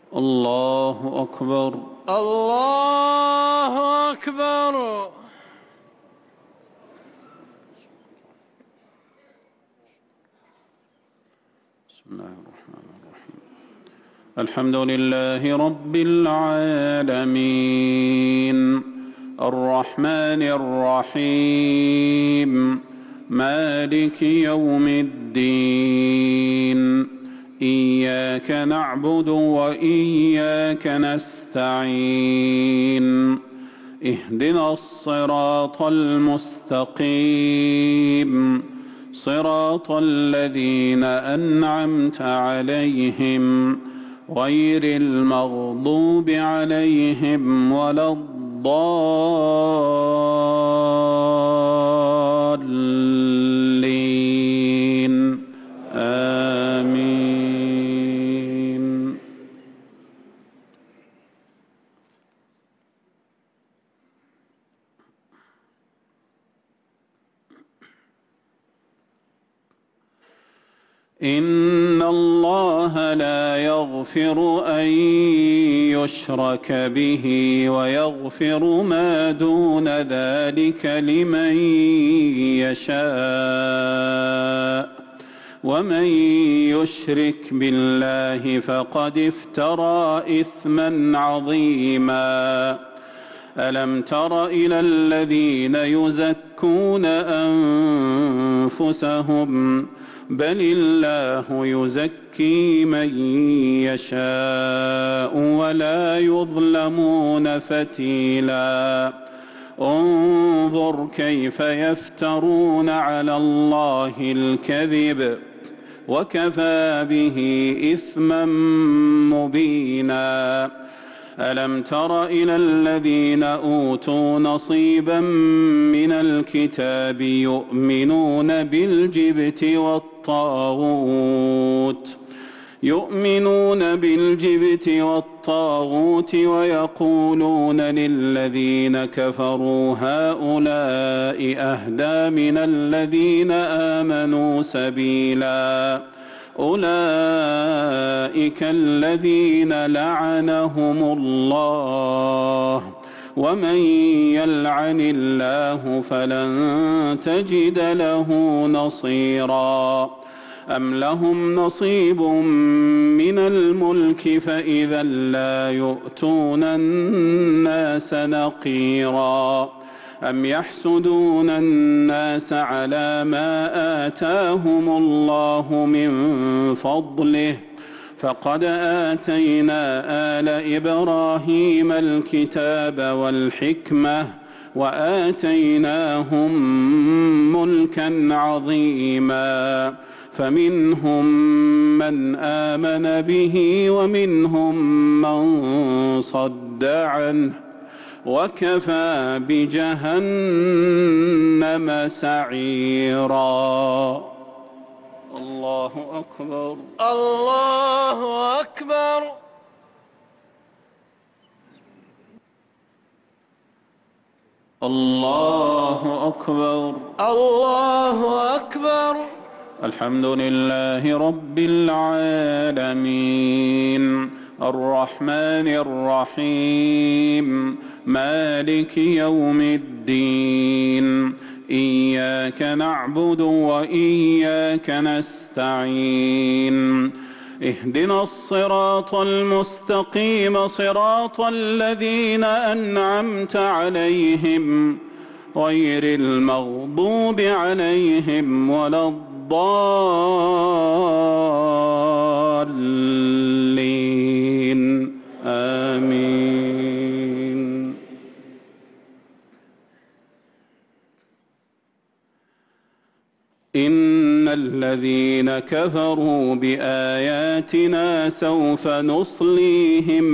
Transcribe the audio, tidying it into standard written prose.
الله أكبر. الله أكبر. بسم الله الرحمن الرحيم. الحمد لله رب العالمين الرحمن الرحيم مالك يوم الدين إياك نعبد وإياك نستعين اهدنا الصراط المستقيم صراط الذين أنعمت عليهم غير المغضوب عليهم ولا الضالين آمين. إن الله لا يغفر أن يشرك به ويغفر ما دون ذلك لمن يشاء ومن يشرك بالله فقد افترى إثما عظيما. ألم تر إلى الذين يزكون أنفسهم بل الله يزكي من يشاء ولا يظلمون فتيلا. انظر كيف يفترون على الله الكذب وكفى به إثما مبينا. ألم تر إلى الذين أوتوا نصيبا من الكتاب يؤمنون بالجبت والطاغوت ويقولون للذين كفروا هؤلاء أهدى من الذين آمنوا سبيلا. أولئك الذين لعنهم الله ومن يلعن الله فلن تجد له نصيرا. أم لهم نصيب من الملك فإذا لا يؤتون الناس نقيرا. أم يحسدون الناس على ما آتاهم الله من فضله فقد آتينا آل إبراهيم الكتاب والحكمة وآتيناهم ملكا عظيما. فمنهم من آمن به ومنهم من صد عنه وكفى بجهنم سعيرا. الله أكبر. الله أكبر. الله أكبر. الله أكبر. الحمد لله رب العالمين الرحمن الرحيم مالك يوم الدين إياك نعبد وإياك نستعين اهدنا الصراط المستقيم صراط الذين أنعمت عليهم غير المغضوب عليهم ولا الضالين آمين. إن الذين كفروا بآياتنا سوف نصليهم